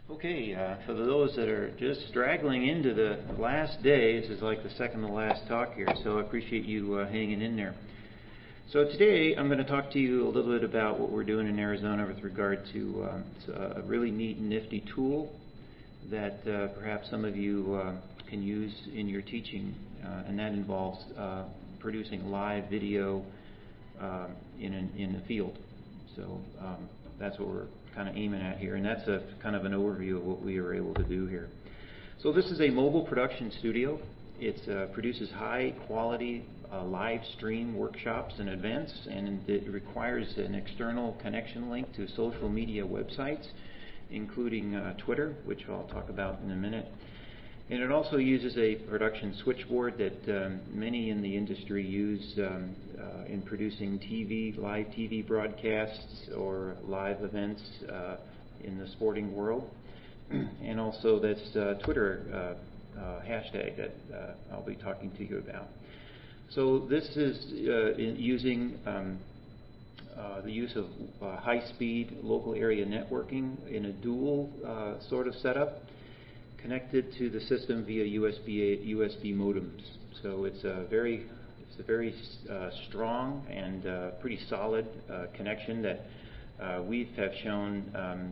Okay, for those that are just straggling into the last day, this is like the second to last talk here, so I appreciate you hanging in there. So today I'm going to talk to you a little bit about what we're doing in Arizona with regard to a really neat and nifty tool that perhaps some of you can use in your teaching, and that involves producing live video in the field. So that's what we're kind of aiming at here, and that's a kind of an overview of what we were able to do here. So this is a mobile production studio. It produces high quality live stream workshops and events, and it requires an external connection link to social media websites, including Twitter, which I'll talk about in a minute. And it also uses a production switchboard that many in the industry use in producing live TV broadcasts or live events in the sporting world. And also this Twitter hashtag that I'll be talking to you about. So this is using the use of high-speed local area networking in a dual sort of setup, connected to the system via USB modems. So it's a very strong and pretty solid connection that we have shown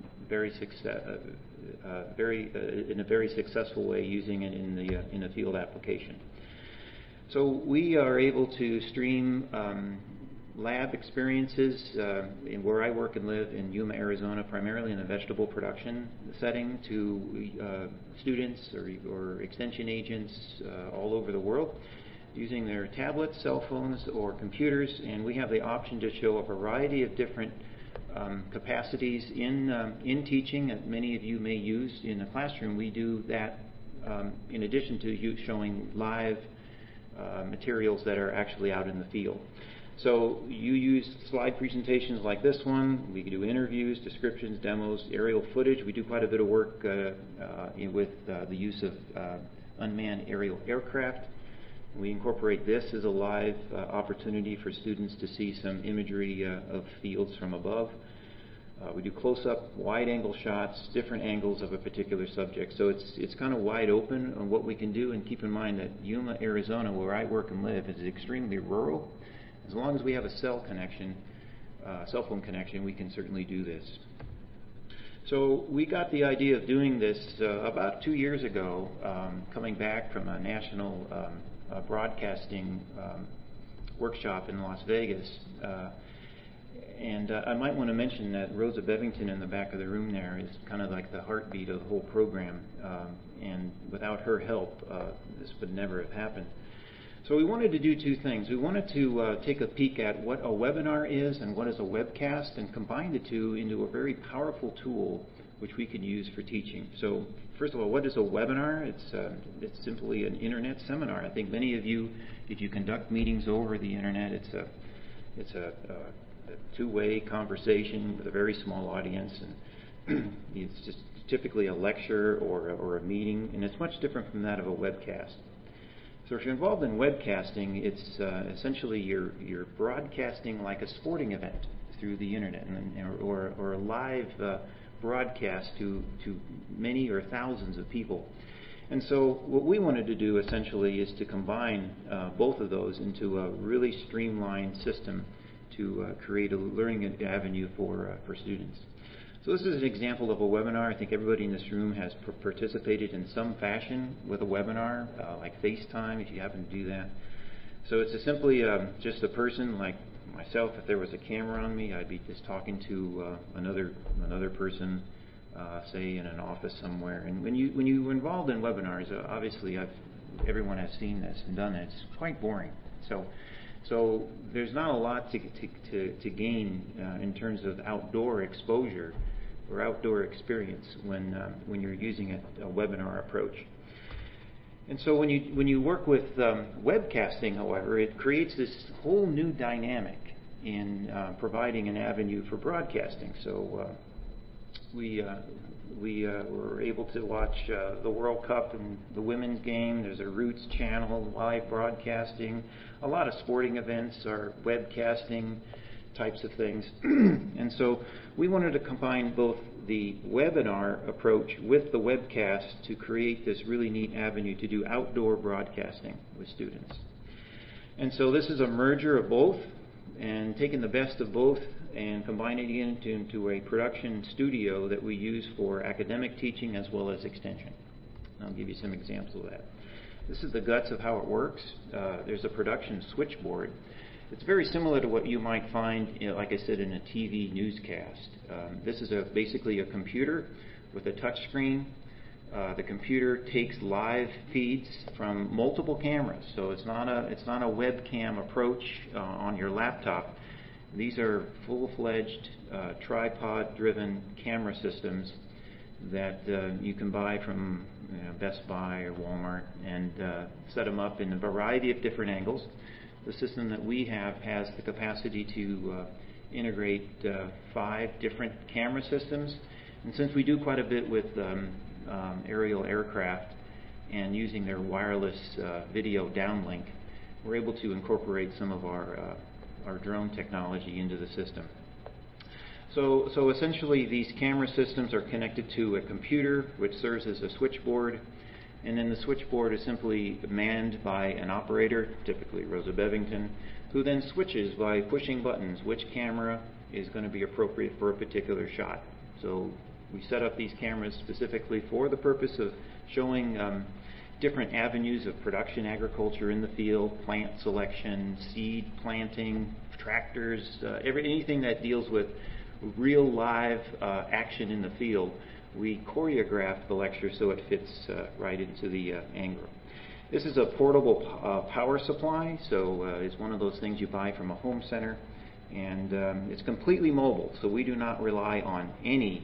in a very successful way using it in a field application. So we are able to stream lab experiences in where I work and live in Yuma, Arizona, primarily in a vegetable production setting, to students or extension agents all over the world using their tablets, cell phones, or computers. And we have the option to show a variety of different capacities in teaching that many of you may use in the classroom. We do that in addition to you showing live materials that are actually out in the field. So you use slide presentations like this one. We can do interviews, descriptions, demos, aerial footage. We do quite a bit of work with the use of unmanned aerial aircraft. We incorporate this as a live opportunity for students to see some imagery of fields from above. We do close-up, wide-angle shots, different angles of a particular subject. So it's kind of wide open on what we can do. And keep in mind that Yuma, Arizona, where I work and live, is extremely rural. As long as we have a cell phone connection, we can certainly do this. So we got the idea of doing this about 2 years ago, coming back from a national broadcasting workshop in Las Vegas. And I might want to mention that Rosa Bevington in the back of the room there is kind of like the heartbeat of the whole program. And without her help, this would never have happened. So we wanted to do two things. We wanted to take a peek at what a webinar is and what is a webcast, and combine the two into a very powerful tool which we can use for teaching. So first of all, what is a webinar? It's simply an internet seminar. I think many of you, if you conduct meetings over the internet, it's a two-way conversation with a very small audience, and it's just typically a lecture or a meeting, and it's much different from that of a webcast. So if you're involved in webcasting, it's essentially you're broadcasting like a sporting event through the internet, or a live broadcast to many or thousands of people. And so what we wanted to do essentially is to combine both of those into a really streamlined system to create a learning avenue for students. So this is an example of a webinar. I think everybody in this room has participated in some fashion with a webinar, like FaceTime, if you happen to do that. So it's simply just a person like myself. If there was a camera on me, I'd be just talking to another person, say in an office somewhere. And when you're involved in webinars, obviously everyone has seen this and done it. It's quite boring. So there's not a lot to gain in terms of outdoor exposure or outdoor experience when you're using a webinar approach. And so when you work with webcasting, however, it creates this whole new dynamic in providing an avenue for broadcasting. So we were able to watch the World Cup and the women's game. There's a Roots channel live broadcasting. A lot of sporting events are webcasting. types of things. And so we wanted to combine both the webinar approach with the webcast to create this really neat avenue to do outdoor broadcasting with students. And so this is a merger of both, and taking the best of both and combining it into a production studio that we use for academic teaching as well as extension. I'll give you some examples of that. This is the guts of how it works. There's a production switchboard. It's very similar to what you might find, like I said, in a TV newscast. This is basically a computer with a touch screen. The computer takes live feeds from multiple cameras, so it's not a webcam approach on your laptop. These are full-fledged tripod-driven camera systems that you can buy from Best Buy or Walmart and set them up in a variety of different angles. The system that we have has the capacity to integrate 5 different camera systems, and since we do quite a bit with aerial aircraft and using their wireless video downlink, we're able to incorporate some of our drone technology into the system. So essentially these camera systems are connected to a computer which serves as a switchboard, and then the switchboard is simply manned by an operator, typically Rosa Bevington, who then switches by pushing buttons which camera is going to be appropriate for a particular shot. So we set up these cameras specifically for the purpose of showing different avenues of production agriculture in the field, plant selection, seed planting, tractors, anything that deals with real live action in the field. We choreograph the lecture so it fits right into the angle. This is a portable power supply, so it's one of those things you buy from a home center, and it's completely mobile, so we do not rely on any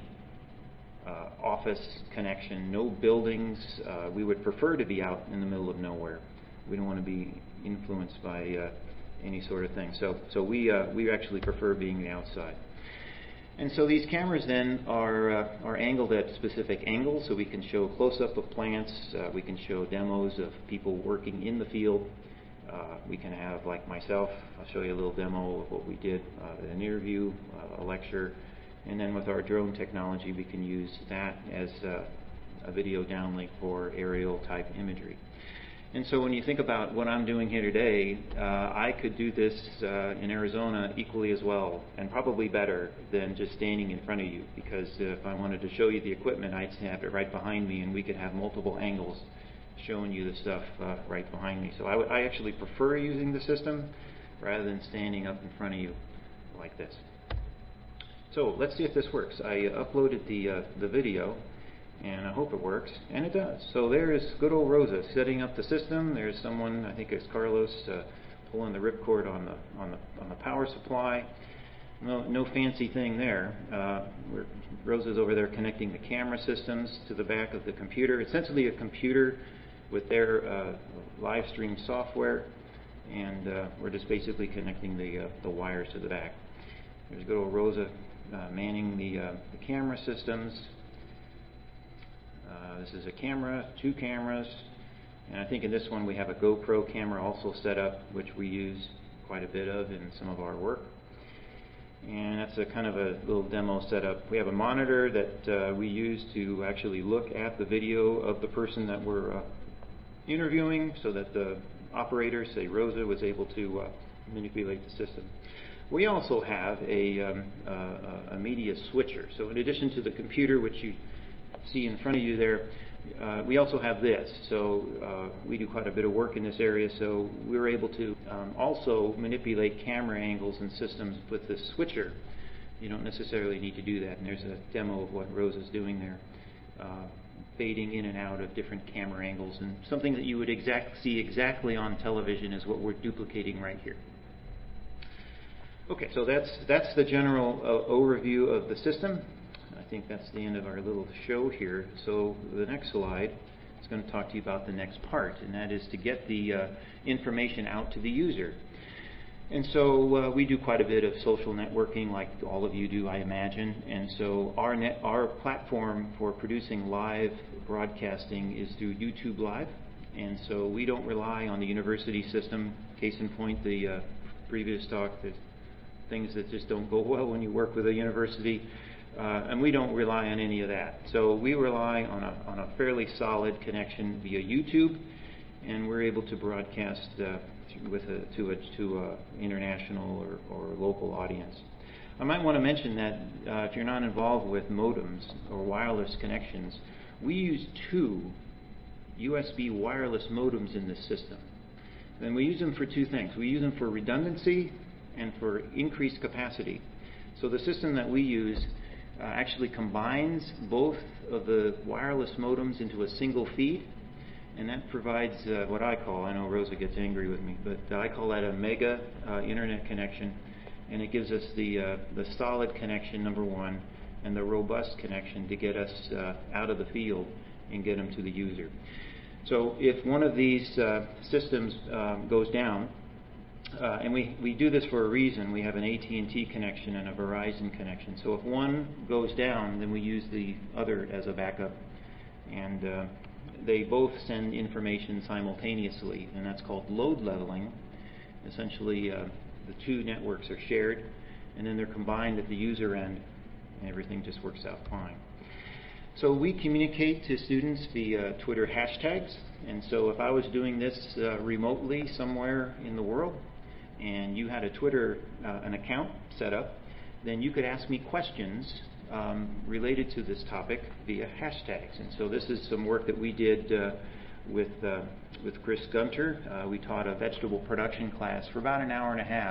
office connection, no buildings. We would prefer to be out in the middle of nowhere. We don't want to be influenced by any sort of thing. So we actually prefer being outside. And so these cameras then are angled at specific angles, so we can show close-up of plants, we can show demos of people working in the field. We can have, like myself, I'll show you a little demo of what we did, an interview, a lecture, and then with our drone technology we can use that as a video downlink for aerial type imagery. And so when you think about what I'm doing here today, I could do this in Arizona equally as well, and probably better than just standing in front of you, because if I wanted to show you the equipment, I'd have it right behind me and we could have multiple angles showing you the stuff right behind me. So I actually prefer using the system rather than standing up in front of you like this. So let's see if this works. I uploaded the video, and I hope it works, and it does. So there's good old Rosa setting up the system. There's someone, I think it's Carlos, pulling the ripcord on the power supply. No fancy thing there. Rosa's over there connecting the camera systems to the back of the computer. Essentially a computer with their live stream software, and we're just basically connecting the wires to the back. There's good old Rosa manning the camera systems. This is a camera, 2 cameras, and I think in this one we have a GoPro camera also set up, which we use quite a bit of in some of our work. And that's a kind of a little demo setup. We have a monitor that we use to actually look at the video of the person that we're interviewing, so that the operator, say Rosa, was able to manipulate the system. We also have a media switcher. So in addition to the computer, which you see in front of you there, we also have this. So we do quite a bit of work in this area, so we were able to also manipulate camera angles and systems with this switcher. You don't necessarily need to do that, and there's a demo of what Rosa's doing there, fading in and out of different camera angles, and something that you would see exactly on television is what we're duplicating right here. Okay, so that's the general overview of the system. I think that's the end of our little show here. So the next slide is going to talk to you about the next part, and that is to get the information out to the user. And so we do quite a bit of social networking, like all of you do, I imagine. And so our platform for producing live broadcasting is through YouTube Live. And so we don't rely on the university system. Case in point, the previous talk that things that just don't go well when you work with a university. And we don't rely on any of that. So we rely on a fairly solid connection via YouTube, and we're able to broadcast to a international or local audience. I might want to mention that if you're not involved with modems or wireless connections, we use 2 USB wireless modems in this system. And we use them for 2 things. We use them for redundancy and for increased capacity. So the system that we use actually combines both of the wireless modems into a single feed, and that provides what I call, I know Rosa gets angry with me, but I call that a mega internet connection, and it gives us the solid connection, number one, and the robust connection to get us out of the field and get them to the user. So if one of these systems goes down, and we do this for a reason. We have an AT&T connection and a Verizon connection. So if one goes down, then we use the other as a backup. And they both send information simultaneously, and that's called load leveling. Essentially, the 2 networks are shared, and then they're combined at the user end, and everything just works out fine. So we communicate to students via Twitter hashtags. And so if I was doing this remotely somewhere in the world, and you had a Twitter an account set up, then you could ask me questions related to this topic via hashtags. And so this is some work that we did with Chris Gunter. We taught a vegetable production class for about an hour and a half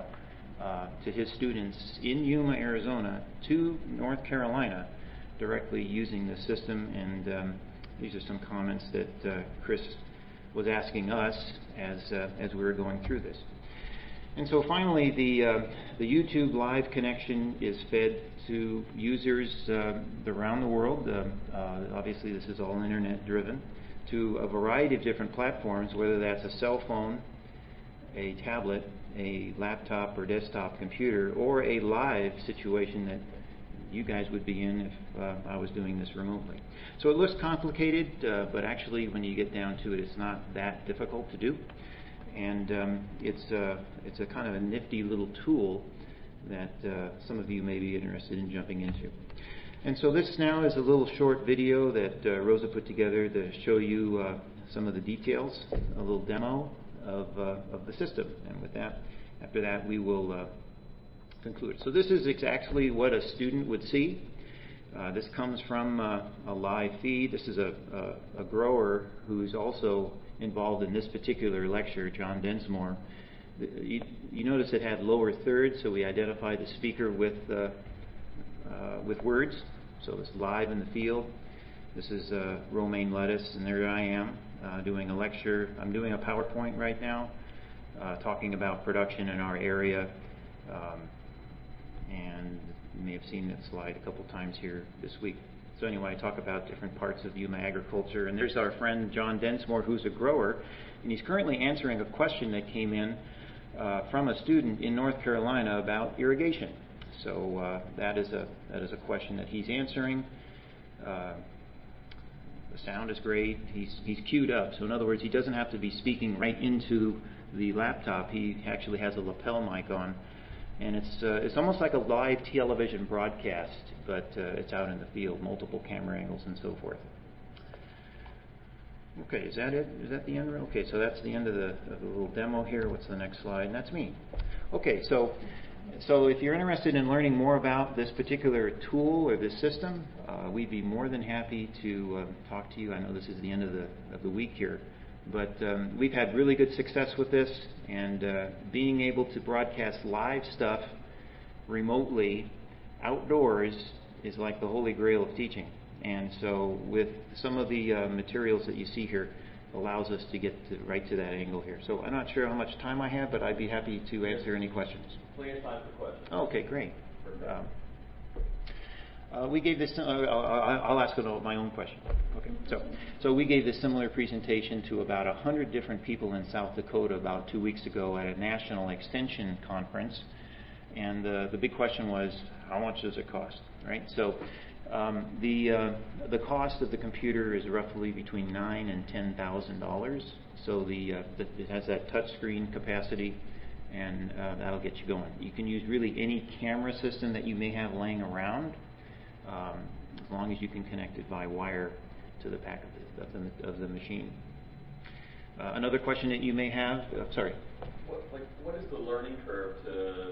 to his students in Yuma, Arizona, to North Carolina, directly using the system. And these are some comments that Chris was asking us as we were going through this. And so finally, the YouTube live connection is fed to users around the world. Obviously, this is all internet driven, to a variety of different platforms, whether that's a cell phone, a tablet, a laptop or desktop computer, or a live situation that you guys would be in if I was doing this remotely. So it looks complicated, but actually when you get down to it, it's not that difficult to do. And it's a kind of a nifty little tool that some of you may be interested in jumping into. And so this now is a little short video that Rosa put together to show you some of the details, a little demo of the system. And with that, after that, we will conclude. So this is exactly what a student would see. This comes from a live feed. This is a grower who's also involved in this particular lecture, John Densmore. You notice it had lower thirds, so we identified the speaker with words. So it's live in the field. This is romaine lettuce, and there I am doing a lecture. I'm doing a PowerPoint right now, talking about production in our area. And you may have seen that slide a couple times here this week. So anyway, I talk about different parts of Yuma agriculture. And there's our friend John Densmore, who's a grower, and he's currently answering a question that came in from a student in North Carolina about irrigation. So that is a question that he's answering. The sound is great. He's queued up. So in other words, he doesn't have to be speaking right into the laptop. He actually has a lapel mic on. And it's almost like a live television broadcast, but it's out in the field, multiple camera angles and so forth. Okay, is that it? Is that the end? Okay, so that's the end of the little demo here. What's the next slide? And that's me. Okay, so if you're interested in learning more about this particular tool or this system, we'd be more than happy to talk to you. I know this is the end of the week here. But we've had really good success with this, and being able to broadcast live stuff remotely outdoors is like the holy grail of teaching. And so with some of the materials that you see here, allows us to get right to that angle here. So I'm not sure how much time I have, but I'd be happy to answer any questions. Plenty of time for questions. Okay, great. We gave this. I'll ask my own question. Okay. So we gave this similar presentation to about 100 different people in South Dakota about 2 weeks ago at a national extension conference, and the big question was, how much does it cost? Right. So the cost of the computer is roughly between $9,000 and $10,000. So it has that touch screen capacity, and that'll get you going. You can use really any camera system that you may have laying around, as long as you can connect it by wire to the back of the machine. Another question that you may have, sorry. What is the learning curve to,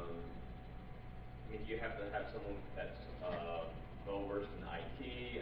do you have to have someone that's well-versed in IT?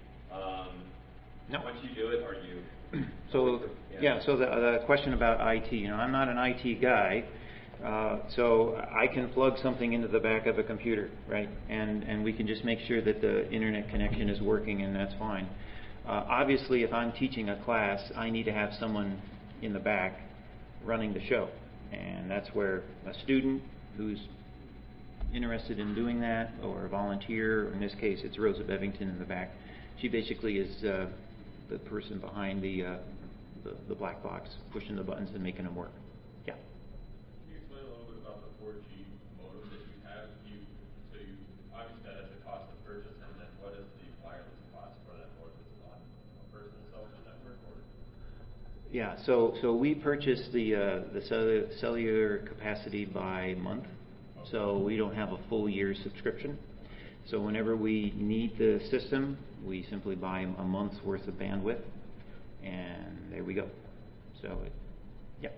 No. Once you do it, are you... So the question about IT, I'm not an IT guy, so I can plug something into the back of a computer, right? And we can just make sure that the internet connection is working, and that's fine. Obviously, if I'm teaching a class, I need to have someone in the back running the show, and that's where a student who's interested in doing that, or a volunteer, or in this case it's Rosa Bevington in the back. She basically is the person behind the black box, pushing the buttons and making them work. Yeah. Can you explain a little bit about the 4G modem that you have? So you obviously that has a cost of purchase, and then what is the wireless cost for that modem? Is it on a personal cell phone network, or? Yeah. So we purchase the cellular capacity by month. Okay. So we don't have a full year subscription. So whenever we need the system, we simply buy a month's worth of bandwidth, and there we go. So, yeah.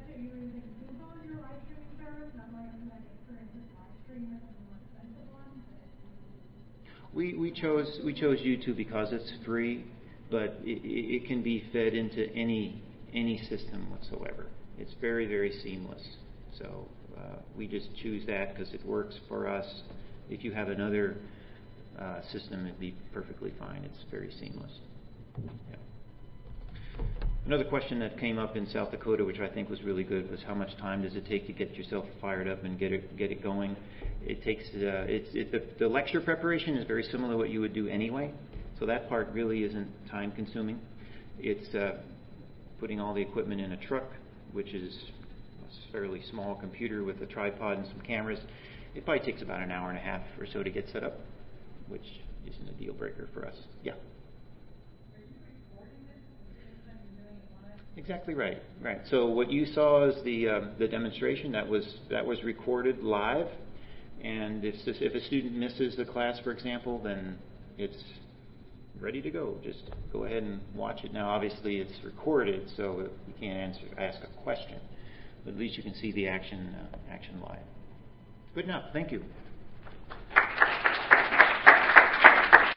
We chose YouTube because it's free, but it can be fed into any system whatsoever. It's very, very seamless. So we just choose that because it works for us. If you have another system, it'd be perfectly fine. It's very seamless. Yeah. Another question that came up in South Dakota, which I think was really good, was how much time does it take to get yourself fired up and get it going? It takes the lecture preparation is very similar to what you would do anyway, so that part really isn't time consuming. It's putting all the equipment in a truck, which is a fairly small computer with a tripod and some cameras. It probably takes about an hour and a half or so to get set up, which isn't a deal breaker for us. Yeah. Are you recording this the same time you're doing it live? Exactly right. Right. So what you saw is the demonstration that was recorded live, and if a student misses the class, for example, then it's ready to go. Just go ahead and watch it. Now, obviously, it's recorded, so you can't ask a question, but at least you can see the action live. Good enough. Thank you.